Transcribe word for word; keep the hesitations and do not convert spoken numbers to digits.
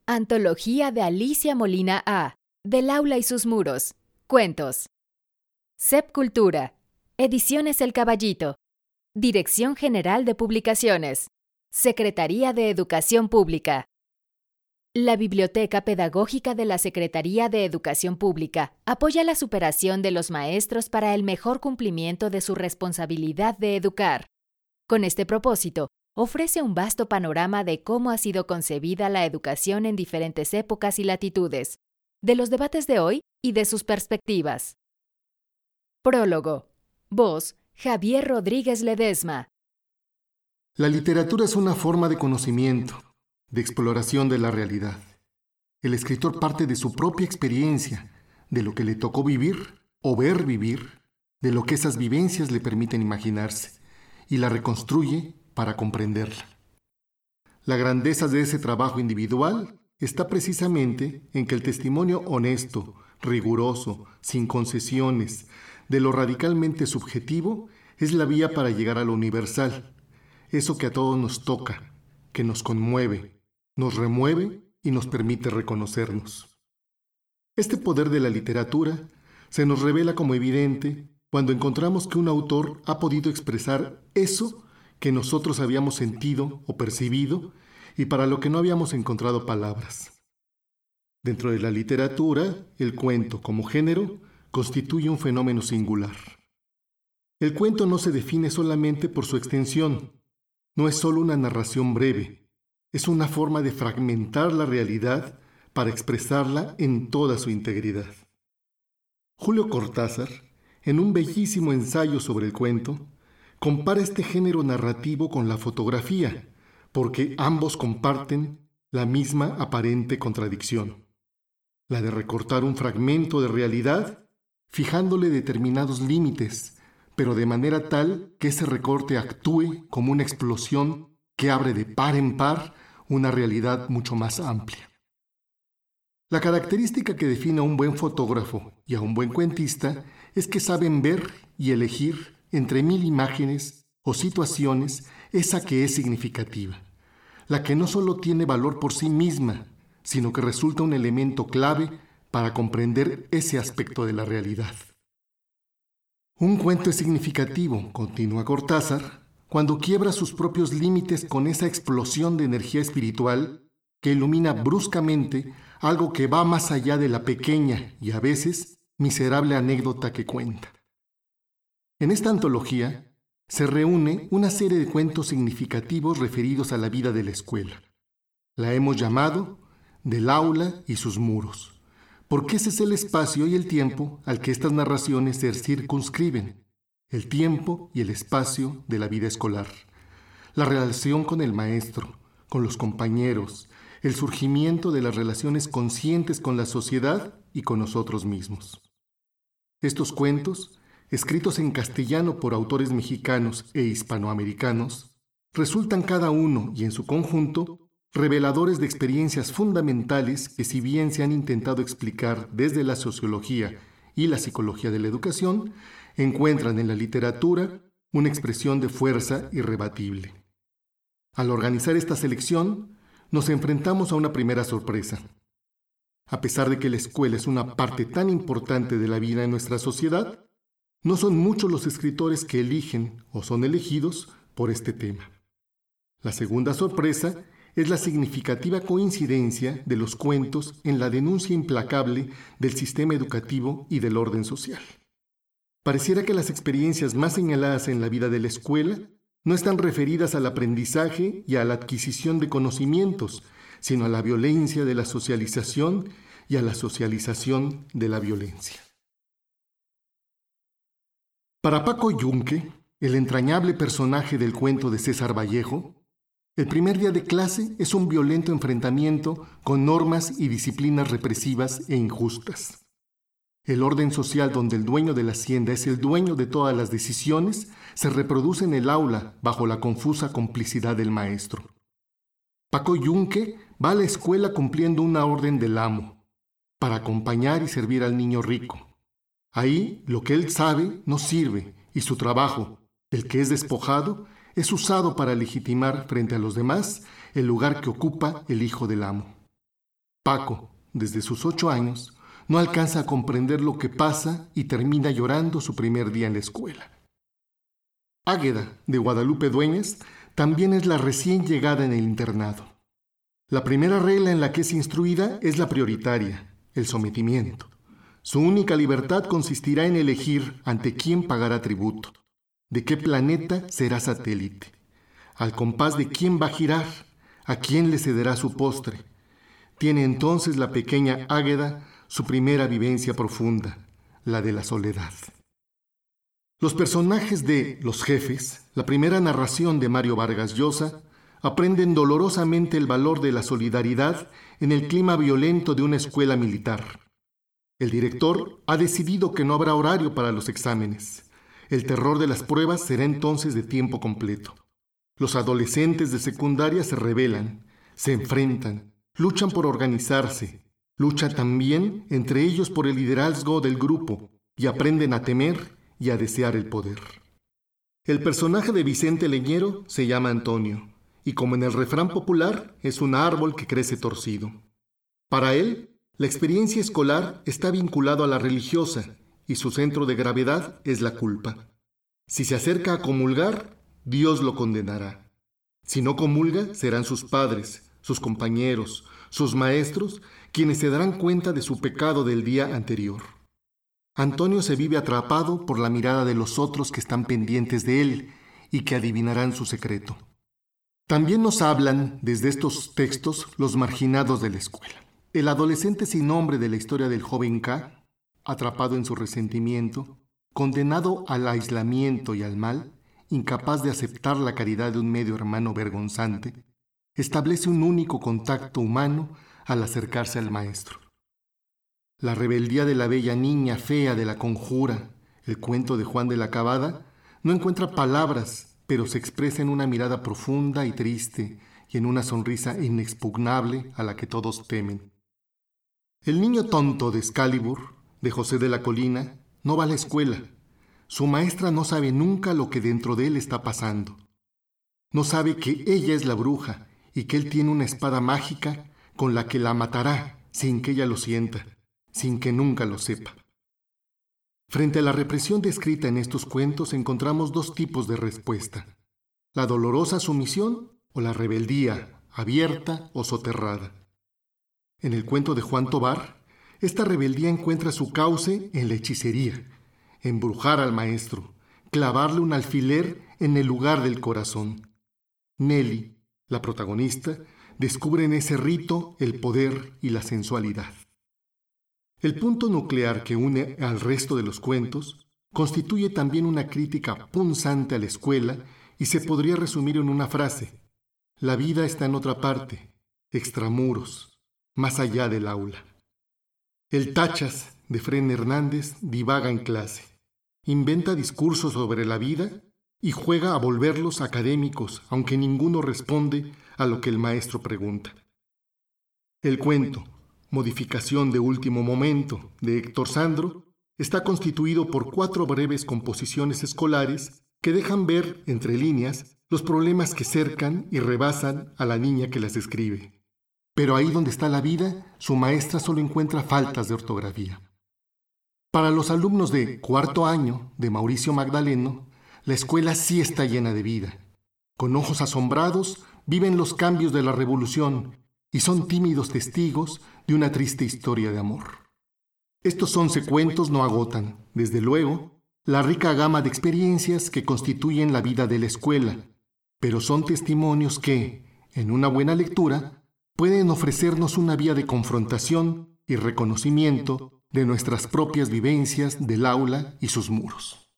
Antología de Alicia Molina A. Del aula y sus muros. Cuentos. C E P Cultura. Ediciones El Caballito. Dirección General de Publicaciones. Secretaría de Educación Pública. La Biblioteca Pedagógica de la Secretaría de Educación Pública apoya la superación de los maestros para el mejor cumplimiento de su responsabilidad de educar. Con este propósito, ofrece un vasto panorama de cómo ha sido concebida la educación en diferentes épocas y latitudes, de los debates de hoy y de sus perspectivas. Prólogo. Voz: Javier Rodríguez Ledesma. La literatura es una forma de conocimiento, de exploración de la realidad. El escritor parte de su propia experiencia, de lo que le tocó vivir o ver vivir, de lo que esas vivencias le permiten imaginarse, y la reconstruye para comprenderla. La grandeza de ese trabajo individual está precisamente en que el testimonio honesto, riguroso, sin concesiones, de lo radicalmente subjetivo, es la vía para llegar a lo universal, eso que a todos nos toca, que nos conmueve, nos remueve y nos permite reconocernos. Este poder de la literatura se nos revela como evidente cuando encontramos que un autor ha podido expresar eso que nosotros habíamos sentido o percibido y para lo que no habíamos encontrado palabras. Dentro de la literatura, el cuento, como género, constituye un fenómeno singular. El cuento no se define solamente por su extensión, no es solo una narración breve, es una forma de fragmentar la realidad para expresarla en toda su integridad. Julio Cortázar, en un bellísimo ensayo sobre el cuento, compara este género narrativo con la fotografía, porque ambos comparten la misma aparente contradicción, la de recortar un fragmento de realidad, fijándole determinados límites, pero de manera tal que ese recorte actúe como una explosión que abre de par en par una realidad mucho más amplia. La característica que define a un buen fotógrafo y a un buen cuentista es que saben ver y elegir entre mil imágenes o situaciones esa que es significativa, la que no solo tiene valor por sí misma, sino que resulta un elemento clave para comprender ese aspecto de la realidad. Un cuento es significativo, continúa Cortázar, cuando quiebra sus propios límites con esa explosión de energía espiritual que ilumina bruscamente algo que va más allá de la pequeña y a veces miserable anécdota que cuenta. En esta antología se reúne una serie de cuentos significativos referidos a la vida de la escuela. La hemos llamado Del aula y sus muros, porque ese es el espacio y el tiempo al que estas narraciones se circunscriben, el tiempo y el espacio de la vida escolar, la relación con el maestro, con los compañeros, el surgimiento de las relaciones conscientes con la sociedad y con nosotros mismos. Estos cuentos, escritos en castellano por autores mexicanos e hispanoamericanos, resultan cada uno y en su conjunto reveladores de experiencias fundamentales que, si bien se han intentado explicar desde la sociología y la psicología de la educación, encuentran en la literatura una expresión de fuerza irrebatible. Al organizar esta selección, nos enfrentamos a una primera sorpresa. A pesar de que la escuela es una parte tan importante de la vida en nuestra sociedad, no son muchos los escritores que eligen o son elegidos por este tema. La segunda sorpresa es la significativa coincidencia de los cuentos en la denuncia implacable del sistema educativo y del orden social. Pareciera que las experiencias más señaladas en la vida de la escuela no están referidas al aprendizaje y a la adquisición de conocimientos, sino a la violencia de la socialización y a la socialización de la violencia. Para Paco Yunque, el entrañable personaje del cuento de César Vallejo, el primer día de clase es un violento enfrentamiento con normas y disciplinas represivas e injustas. El orden social donde el dueño de la hacienda es el dueño de todas las decisiones se reproduce en el aula bajo la confusa complicidad del maestro. Paco Yunque va a la escuela cumpliendo una orden del amo, para acompañar y servir al niño rico. Ahí lo que él sabe no sirve y su trabajo, el que es despojado, es usado para legitimar frente a los demás el lugar que ocupa el hijo del amo. Paco, desde sus ocho años, no alcanza a comprender lo que pasa y termina llorando su primer día en la escuela. Águeda, de Guadalupe Dueñas, también es la recién llegada en el internado. La primera regla en la que es instruida es la prioritaria, el sometimiento. Su única libertad consistirá en elegir ante quién pagará tributo, de qué planeta será satélite, al compás de quién va a girar, a quién le cederá su postre. Tiene entonces la pequeña Águeda su primera vivencia profunda, la de la soledad. Los personajes de Los Jefes, la primera narración de Mario Vargas Llosa, aprenden dolorosamente el valor de la solidaridad en el clima violento de una escuela militar. El director ha decidido que no habrá horario para los exámenes. El terror de las pruebas será entonces de tiempo completo. Los adolescentes de secundaria se rebelan, se enfrentan, luchan por organizarse, luchan también entre ellos por el liderazgo del grupo y aprenden a temer y a desear el poder. El personaje de Vicente Leñero se llama Antonio, y como en el refrán popular, es un árbol que crece torcido. Para él, la experiencia escolar está vinculado a la religiosa, y su centro de gravedad es la culpa. Si se acerca a comulgar, Dios lo condenará. Si no comulga, serán sus padres, sus compañeros, sus maestros, quienes se darán cuenta de su pecado del día anterior. Antonio se vive atrapado por la mirada de los otros que están pendientes de él y que adivinarán su secreto. También nos hablan, desde estos textos, los marginados de la escuela. El adolescente sin nombre de la historia del joven K, atrapado en su resentimiento, condenado al aislamiento y al mal, incapaz de aceptar la caridad de un medio hermano vergonzante, establece un único contacto humano al acercarse al maestro. La rebeldía de la bella niña fea de la conjura, el cuento de Juan de la Cabada, no encuentra palabras, pero se expresa en una mirada profunda y triste y en una sonrisa inexpugnable a la que todos temen. El niño tonto de Excalibur, de José de la Colina, no va a la escuela. Su maestra no sabe nunca lo que dentro de él está pasando. No sabe que ella es la bruja y que él tiene una espada mágica con la que la matará sin que ella lo sienta, sin que nunca lo sepa. Frente a la represión descrita en estos cuentos encontramos dos tipos de respuesta: la dolorosa sumisión o la rebeldía, abierta o soterrada. En el cuento de Juan Tobar, esta rebeldía encuentra su cauce en la hechicería, embrujar al maestro, clavarle un alfiler en el lugar del corazón. Nelly, la protagonista, descubre en ese rito el poder y la sensualidad. El punto nuclear que une al resto de los cuentos constituye también una crítica punzante a la escuela y se podría resumir en una frase: la vida está en otra parte, extramuros, más allá del aula. El Tachas, de Fren Hernández, divaga en clase, inventa discursos sobre la vida y juega a volverlos académicos, aunque ninguno responde a lo que el maestro pregunta. El cuento, Modificación de último momento, de Héctor Sandro, está constituido por cuatro breves composiciones escolares que dejan ver, entre líneas, los problemas que cercan y rebasan a la niña que las escribe. Pero ahí donde está la vida, su maestra solo encuentra faltas de ortografía. Para los alumnos de cuarto año, de Mauricio Magdaleno, la escuela sí está llena de vida. Con ojos asombrados, viven los cambios de la revolución y son tímidos testigos de una triste historia de amor. Estos once cuentos no agotan, desde luego, la rica gama de experiencias que constituyen la vida de la escuela, pero son testimonios que, en una buena lectura, pueden ofrecernos una vía de confrontación y reconocimiento de nuestras propias vivencias del aula y sus muros.